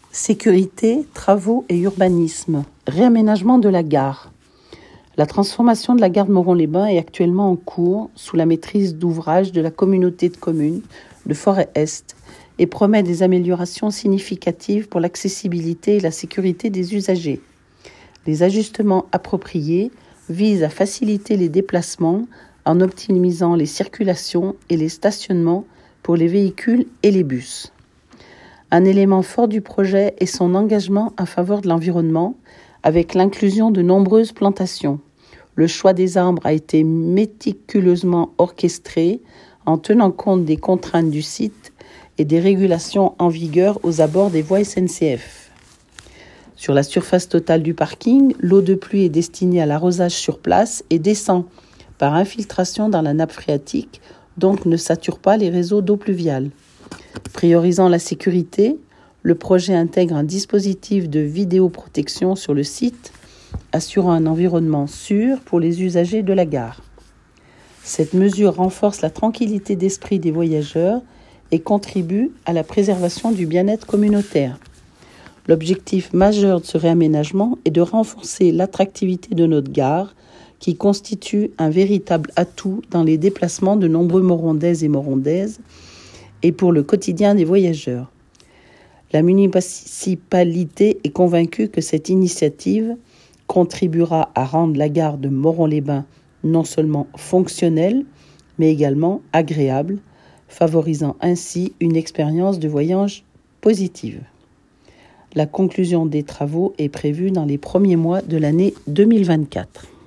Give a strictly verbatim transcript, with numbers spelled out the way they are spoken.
Sécurité, travaux et urbanisme. Réaménagement de la gare. La transformation de la gare de Moron-les-Bains est actuellement en cours sous la maîtrise d'ouvrage de la communauté de communes de Forêt-Est et promet des améliorations significatives pour l'accessibilité et la sécurité des usagers. Les ajustements appropriés visent à faciliter les déplacements en optimisant les circulations et les stationnements pour les véhicules et les bus. Un élément fort du projet est son engagement en faveur de l'environnement avec l'inclusion de nombreuses plantations. Le choix des arbres a été méticuleusement orchestré en tenant compte des contraintes du site et des régulations en vigueur aux abords des voies S N C F. Sur la surface totale du parking, l'eau de pluie est destinée à l'arrosage sur place et descend par infiltration dans la nappe phréatique, donc ne sature pas les réseaux d'eau pluviale. Priorisant la sécurité, le projet intègre un dispositif de vidéoprotection sur le site, assurant un environnement sûr pour les usagers de la gare. Cette mesure renforce la tranquillité d'esprit des voyageurs et contribue à la préservation du bien-être communautaire. L'objectif majeur de ce réaménagement est de renforcer l'attractivité de notre gare, qui constitue un véritable atout dans les déplacements de nombreux Morondaises et Morondaises et pour le quotidien des voyageurs. La municipalité est convaincue que cette initiative contribuera à rendre la gare de Moron-les-Bains non seulement fonctionnelle, mais également agréable, favorisant ainsi une expérience de voyage positive. La conclusion des travaux est prévue dans les premiers mois de l'année deux mille vingt-quatre.